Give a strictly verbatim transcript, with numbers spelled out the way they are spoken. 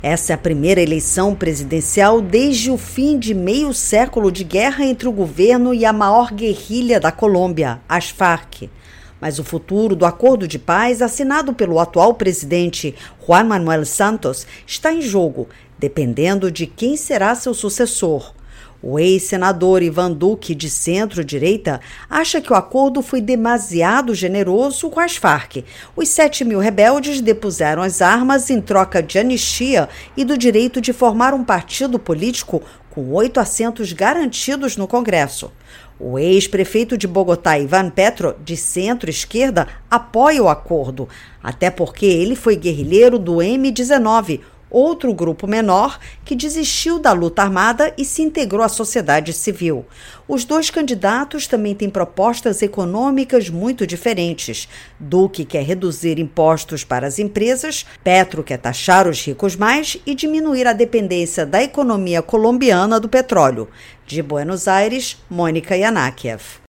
Essa é a primeira eleição presidencial desde o fim de meio século de guerra entre o governo e a maior guerrilha da Colômbia, as Farc. Mas o futuro do acordo de paz assinado pelo atual presidente Juan Manuel Santos está em jogo, dependendo de quem será seu sucessor. O ex-senador Iván Duque, de centro-direita, acha que o acordo foi demasiado generoso com as Farc. Os sete mil rebeldes depuseram as armas em troca de anistia e do direito de formar um partido político com oito assentos garantidos no Congresso. O ex-prefeito de Bogotá, Iván Petro, de centro-esquerda, apoia o acordo, até porque ele foi guerrilheiro do eme dezenove, outro grupo menor que desistiu da luta armada e se integrou à sociedade civil. Os dois candidatos também têm propostas econômicas muito diferentes. Duque quer reduzir impostos para as empresas, Petro quer taxar os ricos mais e diminuir a dependência da economia colombiana do petróleo. De Buenos Aires, Mônica Yanakiev.